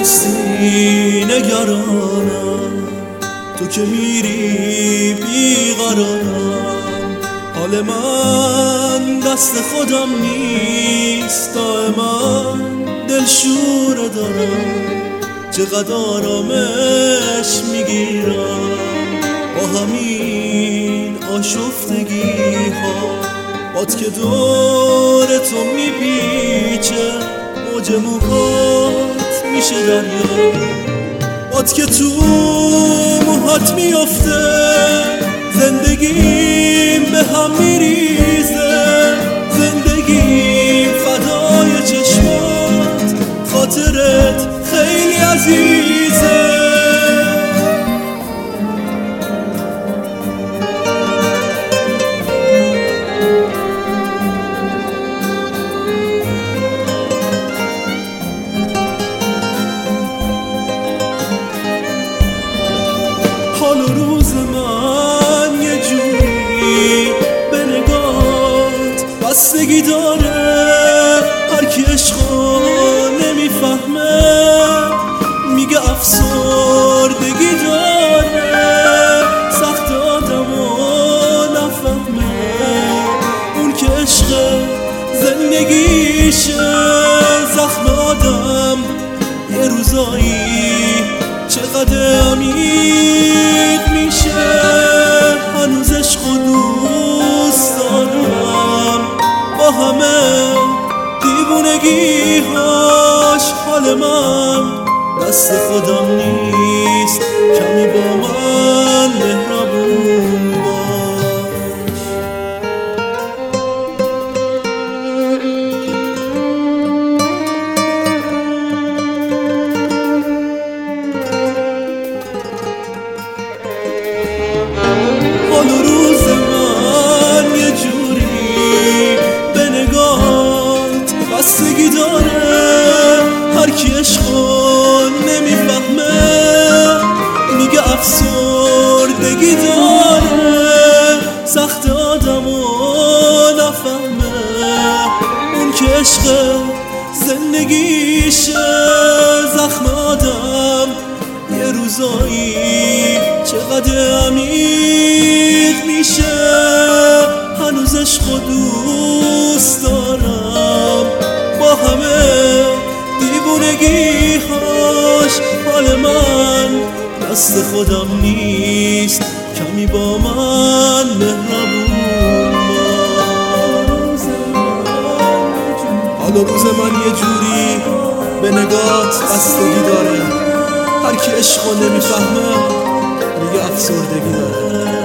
نیستی نگرانم، تو که میری بیقرارم. حال من دست خودم نیست، دائما دلشوره دارم. چقدر آرامش میگیرم با همین آشفتگی ها. باد که دور تو میپیچه، موج موهات میشه دریا. باد که تو موهات میافته، زندگیم به هم میریزه. زندگیم فدای چشمات، خاطرت خیلی عزیزه. حال و روز من یه جوری به نگات بستگی داره. هر کی عشقو نمیفهمه میگه افسردگی داره. سخت آدمو نفهمه اون که عشق زندگیشه. زخم آدم یه روزایی چقدر عمیق میشه. هنوز عشق و دوست دارم با همه دیوونگی‌هاش. حال من دست خودم نیست، کمی با من مهربون باش. حال و روز من یه جوری به نگات بستگی داره. هر کی عشقو نمیفهمه میگه افسردگی داره. سخت آدمو نفهمه اون که عشق زندگیشه. زخم آدم یه روزایی چقدر عمیق میشه. هنوز عشق و دوست دارم با همه دیوونگی‌هاش. حال من دست خودم نیست، کمی با من مهربون باش. حال و روز من یه جوری به نگات بستگی داره. هر کی عشقو نمیفهمه میگه افسردگی داره.